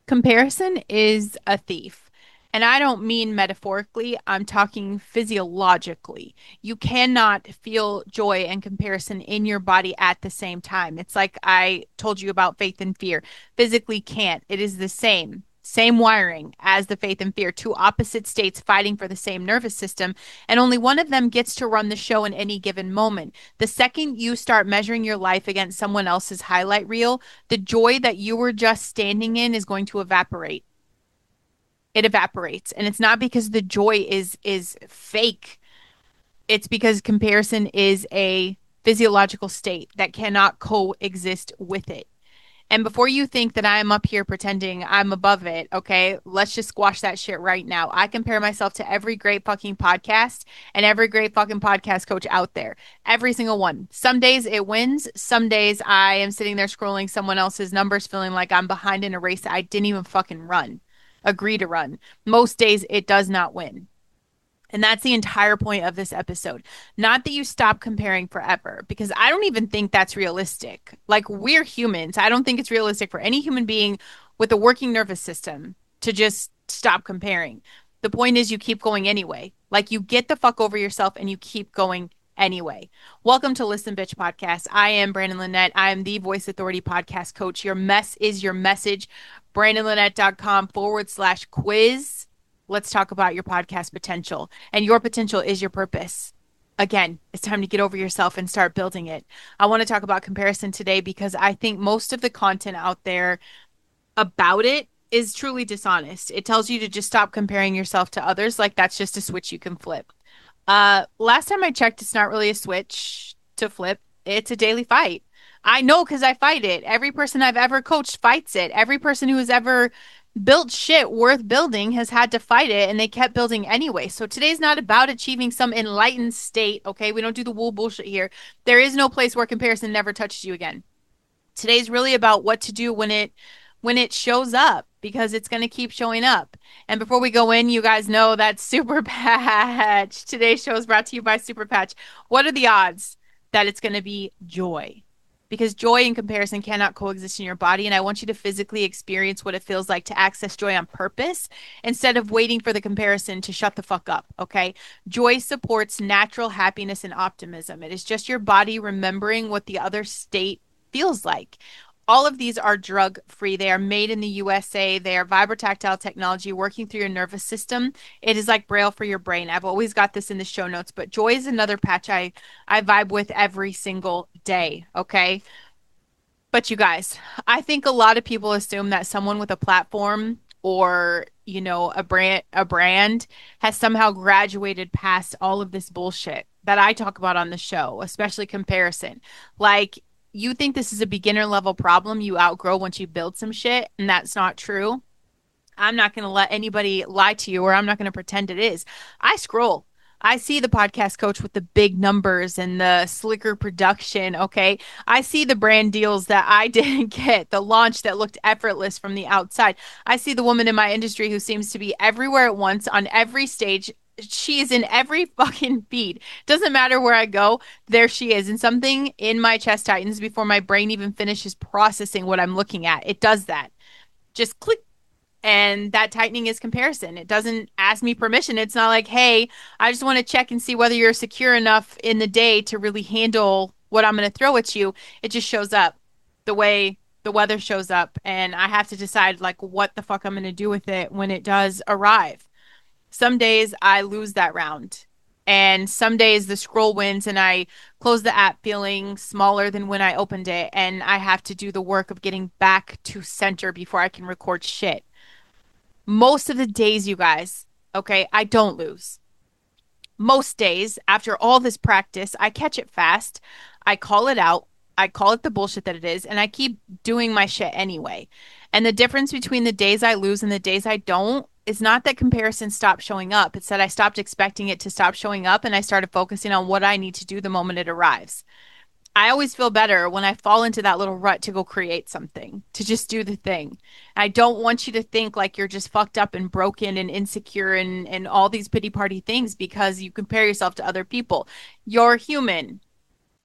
Comparison is a thief. And I don't mean metaphorically, I'm talking physiologically. You cannot feel joy and comparison in your body at the same time. It's like I told you about faith and fear. Physically can't. It is the same wiring as the faith and fear, two opposite states fighting for the same nervous system, and only one of them gets to run the show in any given moment. The second you start measuring your life against someone else's highlight reel, the joy that you were just standing in is going to evaporate. It evaporates, and it's not because the joy is fake. It's because comparison is a physiological state that cannot coexist with it. And before you think that I am up here pretending I'm above it, okay, let's just squash that shit right now. I compare myself to every great fucking podcast and every great fucking podcast coach out there. Every single one. Some days it wins. Some days I am sitting there scrolling someone else's numbers, feeling like I'm behind in a race that I didn't even fucking agree to run. Most days it does not win. And that's the entire point of this episode. Not that you stop comparing forever, because I don't even think that's realistic. Like, we're humans. I don't think it's realistic for any human being with a working nervous system to just stop comparing. The point is, you keep going anyway. Like, you get the fuck over yourself and you keep going anyway. Welcome to Listen Bitch Podcast. I am Brandon Lynette. I am the Voice Authority podcast coach. Your mess is your message. BrandonLynette.com/quiz. Let's talk about your podcast potential. And your potential is your purpose. Again, it's time to get over yourself and start building it. I want to talk about comparison today because I think most of the content out there about it is truly dishonest. It tells you to just stop comparing yourself to others, like that's just a switch you can flip. Last time I checked, it's not really a switch to flip. It's a daily fight. I know because I fight it. Every person I've ever coached fights it. Every person who has ever built shit worth building has had to fight it, and they kept building anyway. So today's not about achieving some enlightened state, okay? We don't do the wool bullshit here. There is no place where comparison never touches you again. Today's really about what to do when it shows up, because it's going to keep showing up. And before we go in, you guys know that Super Patch. Today's show is brought to you by Super Patch. What are the odds that it's going to be joy? Because joy and comparison cannot coexist in your body. And I want you to physically experience what it feels like to access joy on purpose instead of waiting for the comparison to shut the fuck up. Okay. Joy supports natural happiness and optimism. It is just your body remembering what the other state feels like. All of these are drug free. They are made in the USA. They are vibrotactile technology working through your nervous system. It is like Braille for your brain. I've always got this in the show notes, but joy is another patch I vibe with every single day. Okay. But you guys, I think a lot of people assume that someone with a platform or, a brand has somehow graduated past all of this bullshit that I talk about on the show, especially comparison. Like, you think this is a beginner level problem you outgrow once you build some shit, and that's not true. I'm not going to let anybody lie to you, or I'm not going to pretend it is. I scroll. I see the podcast coach with the big numbers and the slicker production. Okay. I see the brand deals that I didn't get, the launch that looked effortless from the outside. I see the woman in my industry who seems to be everywhere at once on every stage. She is in every fucking feed. Doesn't matter where I go, there she is. And something in my chest tightens before my brain even finishes processing what I'm looking at. It does that. Just click. And that tightening is comparison. It doesn't ask me permission. It's not like, hey, I just want to check and see whether you're secure enough in the day to really handle what I'm going to throw at you. It just shows up the way the weather shows up. And I have to decide, like, what the fuck I'm going to do with it when it does arrive. Some days I lose that round. And some days the scroll wins and I close the app feeling smaller than when I opened it. And I have to do the work of getting back to center before I can record shit. Most of the days, you guys, okay, I don't lose. Most days, after all this practice, I catch it fast. I call it out. I call it the bullshit that it is, and I keep doing my shit anyway. And the difference between the days I lose and the days I don't is not that comparison stopped showing up. It's that I stopped expecting it to stop showing up and I started focusing on what I need to do the moment it arrives. I always feel better when I fall into that little rut to go create something, to just do the thing. I don't want you to think like you're just fucked up and broken and insecure and all these pity party things because you compare yourself to other people. You're human.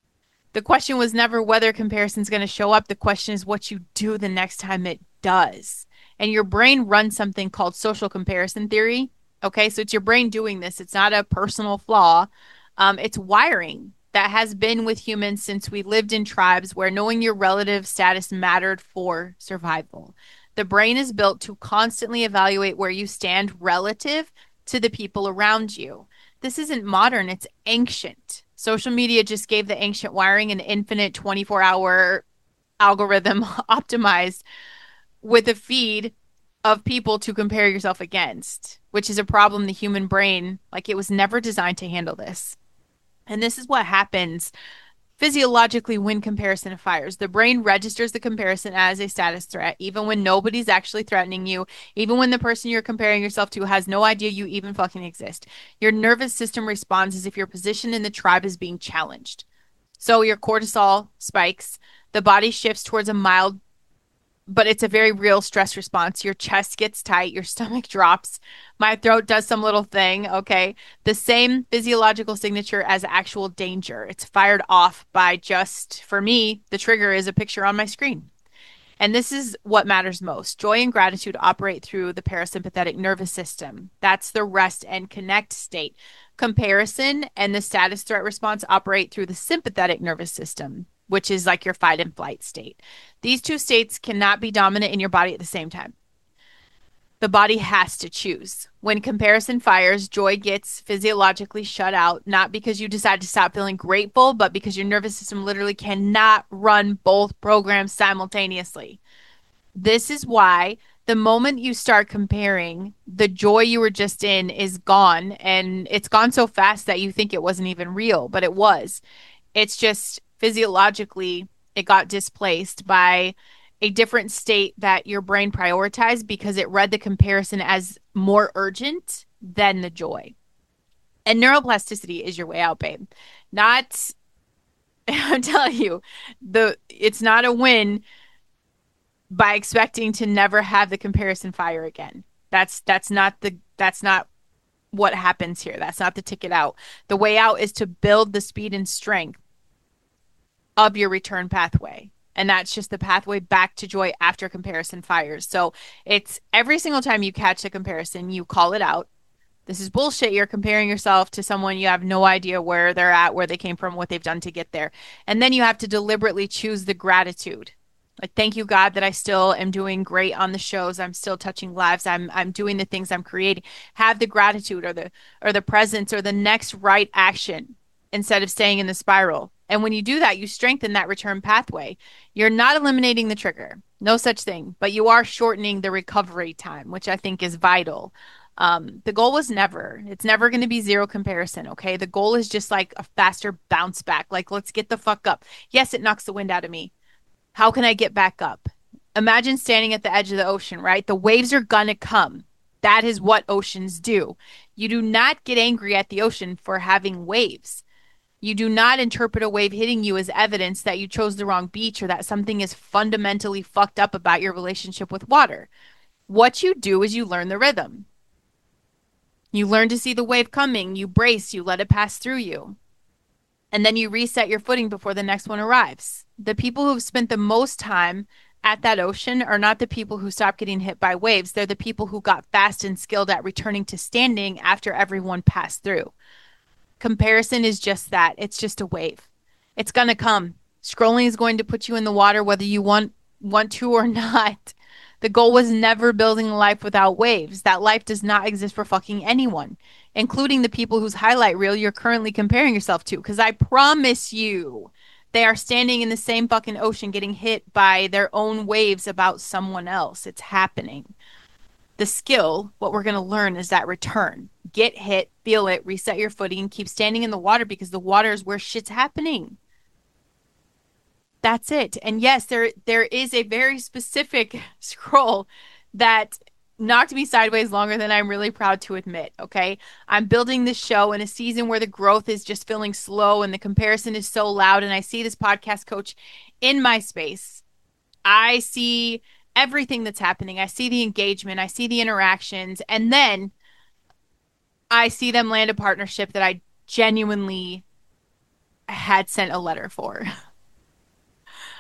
The question was never whether comparison's going to show up. The question is what you do the next time it does. And your brain runs something called social comparison theory. Okay, so it's your brain doing this. It's not a personal flaw. It's wiring that has been with humans since we lived in tribes where knowing your relative status mattered for survival. The brain is built to constantly evaluate where you stand relative to the people around you. This isn't modern, it's ancient. Social media just gave the ancient wiring an infinite 24-hour algorithm optimized with a feed of people to compare yourself against, which is a problem the human brain, like it was never designed to handle this. And this is what happens physiologically when comparison fires. The brain registers the comparison as a status threat, even when nobody's actually threatening you, even when the person you're comparing yourself to has no idea you even fucking exist. Your nervous system responds as if your position in the tribe is being challenged. So your cortisol spikes, the body shifts towards a mild but it's a very real stress response. Your chest gets tight, your stomach drops, my throat does some little thing. Okay. The same physiological signature as actual danger. It's fired off by just, for me, the trigger is a picture on my screen. And this is what matters most. Joy and gratitude operate through the parasympathetic nervous system. That's the rest and connect state. Comparison and the status threat response operate through the sympathetic nervous system, which is like your fight and flight state. These two states cannot be dominant in your body at the same time. The body has to choose. When comparison fires, joy gets physiologically shut out, not because you decide to stop feeling grateful, but because your nervous system literally cannot run both programs simultaneously. This is why the moment you start comparing, the joy you were just in is gone. And it's gone so fast that you think it wasn't even real, but it was. It's just physiologically, it got displaced by a different state that your brain prioritized because it read the comparison as more urgent than the joy. And neuroplasticity is your way out, babe. Not, I'm telling you, it's not a win by expecting to never have the comparison fire again. That's not what happens here. That's not the ticket out. The way out is to build the speed and strength of your return pathway. And that's just the pathway back to joy after comparison fires. So it's every single time you catch a comparison, you call it out. This is bullshit. You're comparing yourself to someone you have no idea where they're at, where they came from, what they've done to get there. And then you have to deliberately choose the gratitude. Like, thank you, God, that I still am doing great on the shows. I'm still touching lives. I'm doing the things I'm creating. Have the gratitude or the presence or the next right action instead of staying in the spiral. And when you do that, you strengthen that return pathway. You're not eliminating the trigger, no such thing, but you are shortening the recovery time, which I think is vital. The goal was never, it's never going to be zero comparison. Okay. The goal is just like a faster bounce back. Like, let's get the fuck up. Yes, it knocks the wind out of me. How can I get back up? Imagine standing at the edge of the ocean, right? The waves are going to come. That is what oceans do. You do not get angry at the ocean for having waves. You do not interpret a wave hitting you as evidence that you chose the wrong beach or that something is fundamentally fucked up about your relationship with water. What you do is you learn the rhythm. You learn to see the wave coming, you brace, you let it pass through you. And then you reset your footing before the next one arrives. The people who've spent the most time at that ocean are not the people who stopped getting hit by waves. They're the people who got fast and skilled at returning to standing after everyone passed through. Comparison is just that. It's just a wave. It's going to come. Scrolling is going to put you in the water whether you want to or not. The goal was never building a life without waves. That life does not exist for fucking anyone, including the people whose highlight reel you're currently comparing yourself to. Because I promise you, they are standing in the same fucking ocean getting hit by their own waves about someone else. It's happening. The skill, what we're going to learn is that return. Get hit, feel it, reset your footing, keep standing in the water because the water is where shit's happening. That's it. And yes, there is a very specific scroll that knocked me sideways longer than I'm really proud to admit. Okay. I'm building this show in a season where the growth is just feeling slow and the comparison is so loud. And I see this podcast coach in my space. I see everything that's happening. I see the engagement. I see the interactions. And then I see them land a partnership that I genuinely had sent a letter for.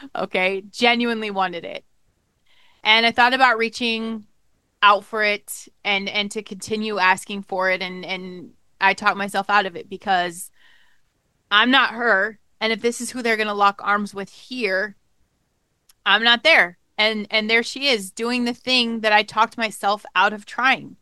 Okay. Genuinely wanted it. And I thought about reaching out for it and to continue asking for it and I talked myself out of it because I'm not her. And if this is who they're going to lock arms with here, I'm not there. And there she is doing the thing that I talked myself out of trying.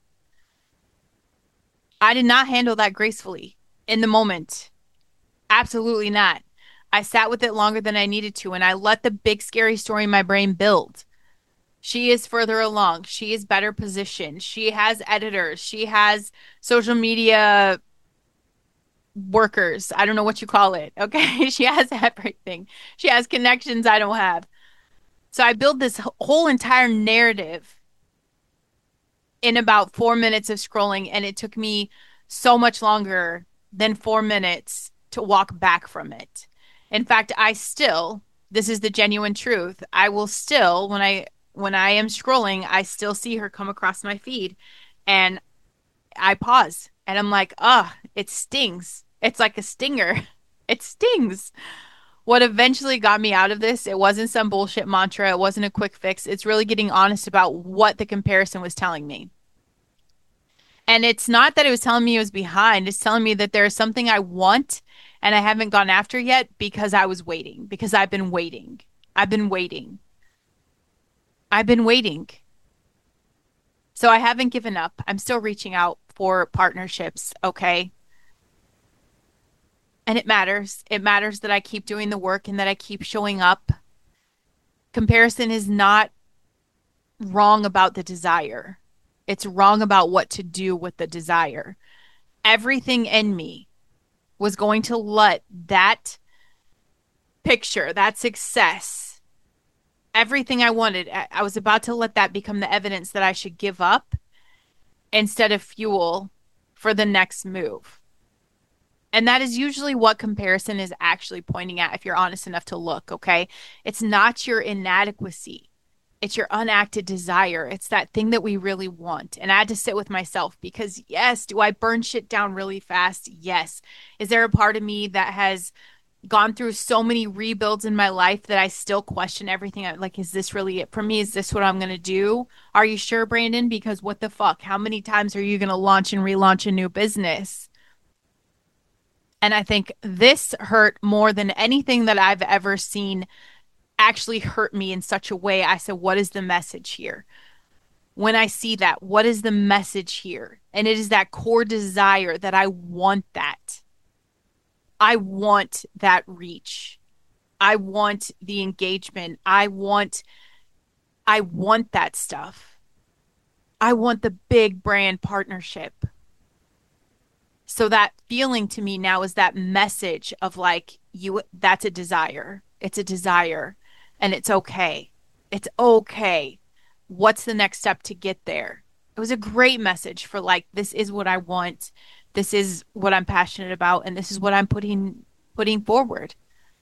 I did not handle that gracefully in the moment. Absolutely not. I sat with it longer than I needed to, and I let the big scary story in my brain build. She is further along. She is better positioned. She has editors. She has social media workers. I don't know what you call it. Okay. She has everything. She has connections I don't have. So I built this whole entire narrative in about 4 minutes of scrolling, and it took me so much longer than 4 minutes to walk back from it. In fact, this is the genuine truth. I will still, when I am scrolling, I still see her come across my feed and I pause and I'm like, it stings. It's like a stinger. It stings. What eventually got me out of this, it wasn't some bullshit mantra. It wasn't a quick fix. It's really getting honest about what the comparison was telling me. And it's not that it was telling me it was behind. It's telling me that there's something I want and I haven't gone after yet because I was waiting, because I've been waiting. I've been waiting. I've been waiting. So I haven't given up. I'm still reaching out for partnerships, okay? And it matters. It matters that I keep doing the work and that I keep showing up. Comparison is not wrong about the desire. It's wrong about what to do with the desire. Everything in me was going to let that picture, that success, everything I wanted, I was about to let that become the evidence that I should give up instead of fuel for the next move. And that is usually what comparison is actually pointing at if you're honest enough to look, okay? It's not your inadequacy. It's your unacted desire. It's that thing that we really want. And I had to sit with myself because, yes, do I burn shit down really fast? Yes. Is there a part of me that has gone through so many rebuilds in my life that I still question everything? Like, is this really it for me? Is this what I'm going to do? Are you sure, Brandon? Because what the fuck? How many times are you going to launch and relaunch a new business? And I think this hurt more than anything that I've ever seen actually hurt me in such a way. I said, what is the message here? When I see that, what is the message here? And it is that core desire that I want that. I want that reach. I want the engagement. I want that stuff. I want the big brand partnership. So that feeling to me now is that message of like you that's a desire. It's a desire and it's okay. It's okay. What's the next step to get there? It was a great message for like this is what I want. This is what I'm passionate about and this is what I'm putting forward.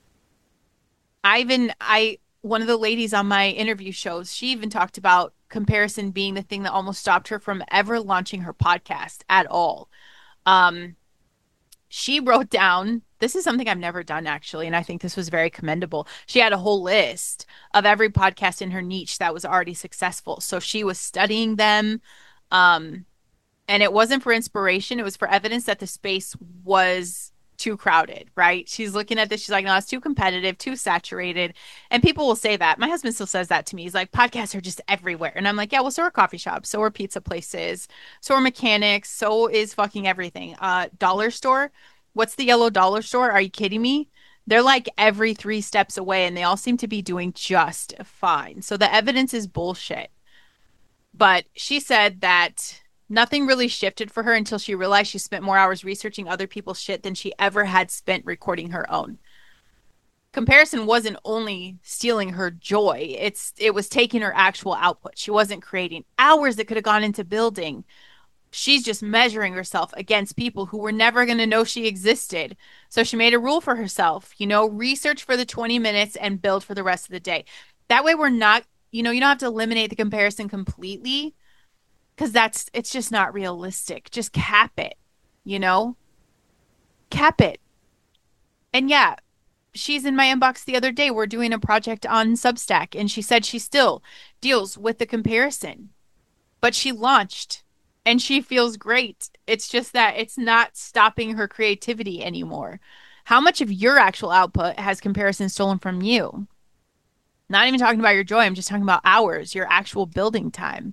I one of the ladies on my interview shows, she even talked about comparison being the thing that almost stopped her from ever launching her podcast at all. Um, she wrote down, this is something I've never done actually, and I think this was very commendable. She had a whole list of every podcast in her niche that was already successful. So she was studying them. Um, and it wasn't for inspiration, it was for evidence that the space was too crowded, right? She's looking at this, she's like, no, it's too competitive, too saturated. And people will say that. My husband still says that to me. He's like, podcasts are just everywhere. And I'm like, yeah, well, so are coffee shops, so are pizza places, so are mechanics, so is fucking everything. Dollar store. What's the yellow dollar store? Are you kidding me? They're like every 3 steps away and they all seem to be doing just fine. So the evidence is bullshit. But she said that nothing really shifted for her until she realized she spent more hours researching other people's shit than she ever had spent recording her own. Comparison wasn't only stealing her joy, it was taking her actual output. She wasn't creating hours that could have gone into building. She's just measuring herself against people who were never going to know she existed. So she made a rule for herself, research for the 20 minutes and build for the rest of the day. That way we're not, you don't have to eliminate the comparison completely because it's just not realistic. Just cap it, you know? Cap it. And yeah, she's in my inbox the other day. We're doing a project on Substack, and she said she still deals with the comparison, but she launched and she feels great. It's just that it's not stopping her creativity anymore. How much of your actual output has comparison stolen from you? Not even talking about your joy. I'm just talking about hours, your actual building time.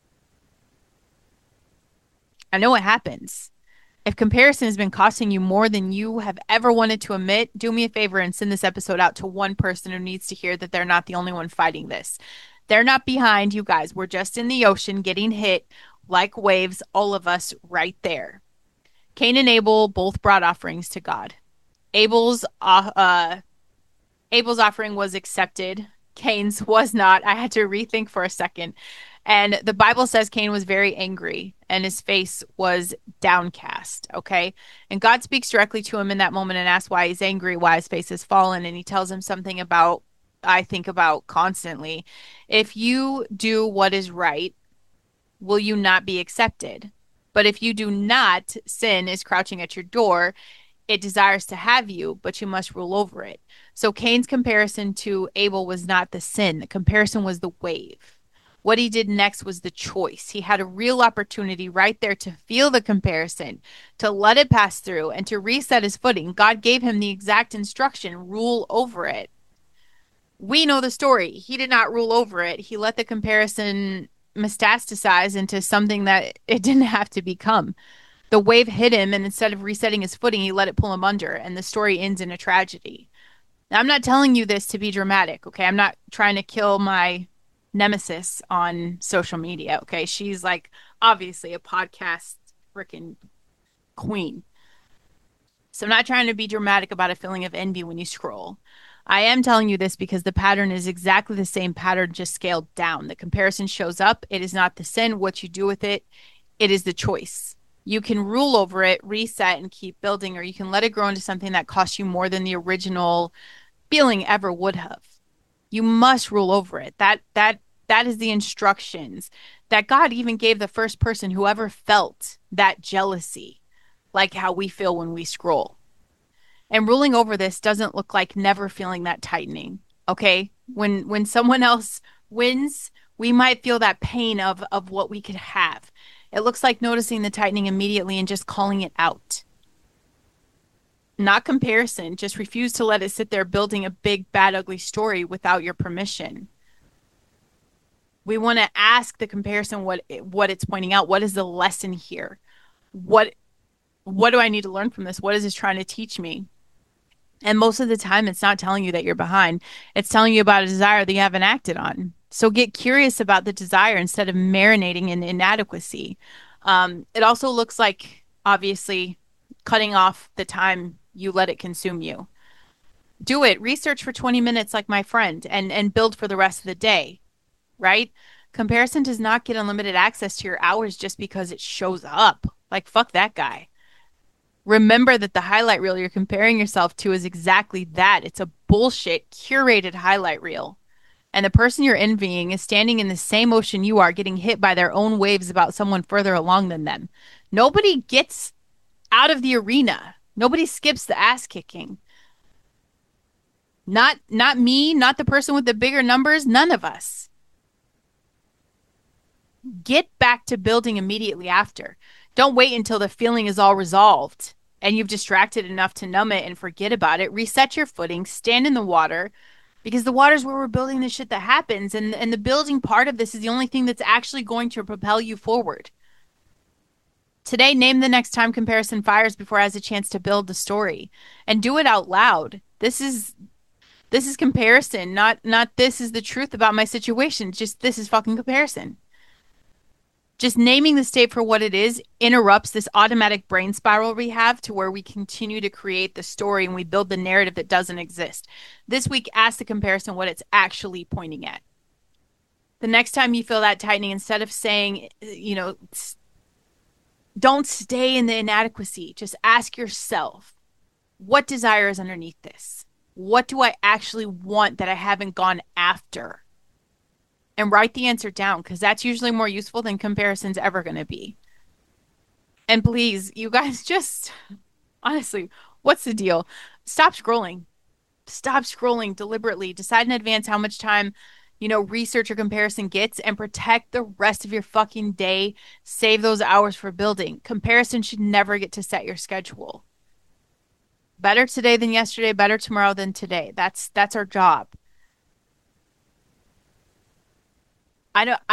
I know what happens. If comparison has been costing you more than you have ever wanted to admit, do me a favor and send this episode out to one person who needs to hear that they're not the only one fighting this. They're not behind you guys. We're just in the ocean getting hit like waves, all of us right there. Cain and Abel both brought offerings to God. Abel's Abel's offering was accepted. Cain's was not. I had to rethink for a second. And the Bible says Cain was very angry and his face was downcast. Okay. And God speaks directly to him in that moment and asks why he's angry, why his face has fallen. And he tells him something about, I think about constantly. If you do what is right, will you not be accepted? But if you do not, sin is crouching at your door. It desires to have you, but you must rule over it. So Cain's comparison to Abel was not the sin. The comparison was the wave. What he did next was the choice. He had a real opportunity right there to feel the comparison, to let it pass through, and to reset his footing. God gave him the exact instruction, rule over it. We know the story. He did not rule over it. He let the comparison metastasize into something that it didn't have to become. The wave hit him, and instead of resetting his footing, he let it pull him under, and the story ends in a tragedy. Now, I'm not telling you this to be dramatic, okay? I'm not trying to kill my nemesis on social media, okay? She's like obviously a podcast freaking queen. So I'm not trying to be dramatic about a feeling of envy when you scroll. I am telling you this because the pattern is exactly the same pattern, just scaled down. The comparison shows up. It is not the sin. What you do with it, it is the choice. You can rule over it, reset, and keep building, or you can let it grow into something that costs you more than the original feeling ever would have. You must rule over it. That is the instructions that God even gave the first person who ever felt that jealousy, like how we feel when we scroll. And ruling over this doesn't look like never feeling that tightening. Okay? When someone else wins, we might feel that pain of what we could have. It looks like noticing the tightening immediately and just calling it out. Not comparison, just refuse to let it sit there building a big, bad, ugly story without your permission. We want to ask the comparison what it's pointing out. What is the lesson here? What do I need to learn from this? What is this trying to teach me? And most of the time, it's not telling you that you're behind. It's telling you about a desire that you haven't acted on. So get curious about the desire instead of marinating in inadequacy. It also looks like, obviously, cutting off the time you let it consume you. Do it. Research for 20 minutes like my friend and build for the rest of the day, right? Comparison does not get unlimited access to your hours just because it shows up. Like, fuck that guy. Remember that the highlight reel you're comparing yourself to is exactly that. It's a bullshit curated highlight reel. And the person you're envying is standing in the same ocean you are, getting hit by their own waves about someone further along than them. Nobody gets out of the arena. Nobody skips the ass kicking. Not me, not the person with the bigger numbers, none of us. Get back to building immediately after. Don't wait until the feeling is all resolved and you've distracted enough to numb it and forget about it. Reset your footing, stand in the water, because the water's where we're building the shit that happens. And the building part of this is the only thing that's actually going to propel you forward. Today, name the next time comparison fires before it has a chance to build the story. And do it out loud. This is comparison, not this is the truth about my situation. Just this is fucking comparison. Just naming the state for what it is interrupts this automatic brain spiral we have to where we continue to create the story and we build the narrative that doesn't exist. This week, ask the comparison what it's actually pointing at. The next time you feel that tightening, instead of saying, don't stay in the inadequacy, just ask yourself, what desire is underneath this? What do I actually want that I haven't gone after? And write the answer down, because that's usually more useful than comparison's ever going to be. And please, you guys, just honestly, what's the deal? Stop scrolling. Stop scrolling deliberately. Decide in advance how much time, research or comparison gets and protect the rest of your fucking day. Save those hours for building. Comparison should never get to set your schedule. Better today than yesterday, better tomorrow than today. That's our job. I know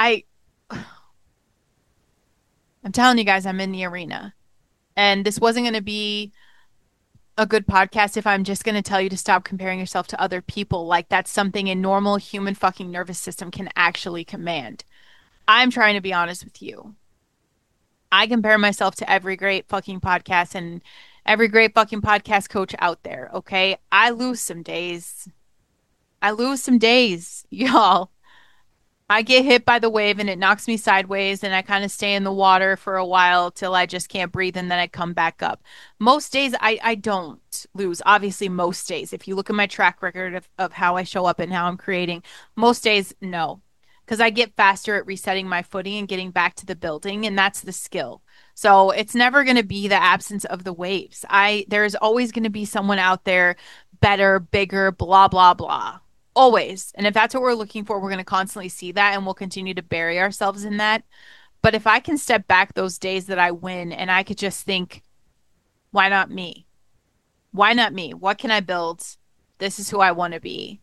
I'm telling you guys I'm in the arena. And this wasn't going to be a good podcast if I'm just going to tell you to stop comparing yourself to other people. Like that's something a normal human fucking nervous system can actually command. I'm trying to be honest with you. I compare myself to every great fucking podcast and every great fucking podcast coach out there. Okay. I lose some days. I lose some days, y'all. I get hit by the wave and it knocks me sideways, and I kind of stay in the water for a while till I just can't breathe, and then I come back up. Most days I don't lose. Obviously, most days. If you look at my track record of how I show up and how I'm creating, most days, no. Because I get faster at resetting my footing and getting back to the building, and that's the skill. So it's never going to be the absence of the waves. There's always going to be someone out there better, bigger, blah, blah, blah. Always. And if that's what we're looking for, we're going to constantly see that and we'll continue to bury ourselves in that. But if I can step back those days that I win and I could just think, why not me? Why not me? What can I build? This is who I want to be.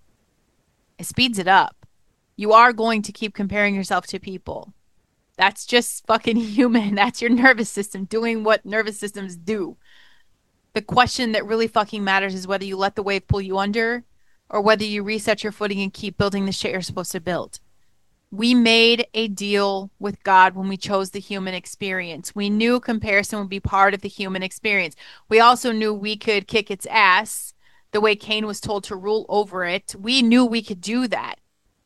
It speeds it up. You are going to keep comparing yourself to people. That's just fucking human. That's your nervous system doing what nervous systems do. The question that really fucking matters is whether you let the wave pull you under or whether you reset your footing and keep building the shit you're supposed to build. We made a deal with God when we chose the human experience. We knew comparison would be part of the human experience. We also knew we could kick its ass the way Cain was told to rule over it. We knew we could do that.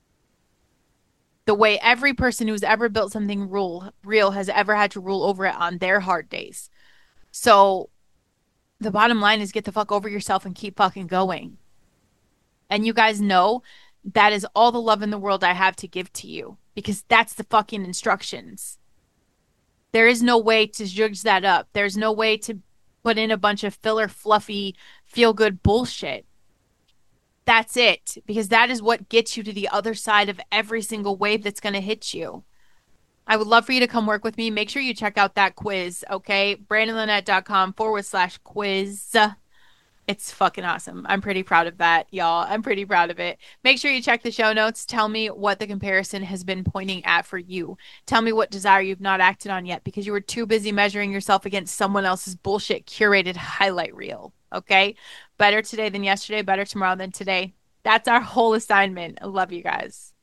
The way every person who's ever built something real has ever had to rule over it on their hard days. So the bottom line is get the fuck over yourself and keep fucking going. And you guys know that is all the love in the world I have to give to you because that's the fucking instructions. There is no way to judge that up. There's no way to put in a bunch of filler, fluffy, feel good bullshit. That's it, because that is what gets you to the other side of every single wave that's going to hit you. I would love for you to come work with me. Make sure you check out that quiz, okay? BrandonLynette.com/quiz. It's fucking awesome. I'm pretty proud of that, y'all. I'm pretty proud of it. Make sure you check the show notes. Tell me what the comparison has been pointing at for you. Tell me what desire you've not acted on yet because you were too busy measuring yourself against someone else's bullshit curated highlight reel. Okay? Better today than yesterday, better tomorrow than today. That's our whole assignment. I love you guys.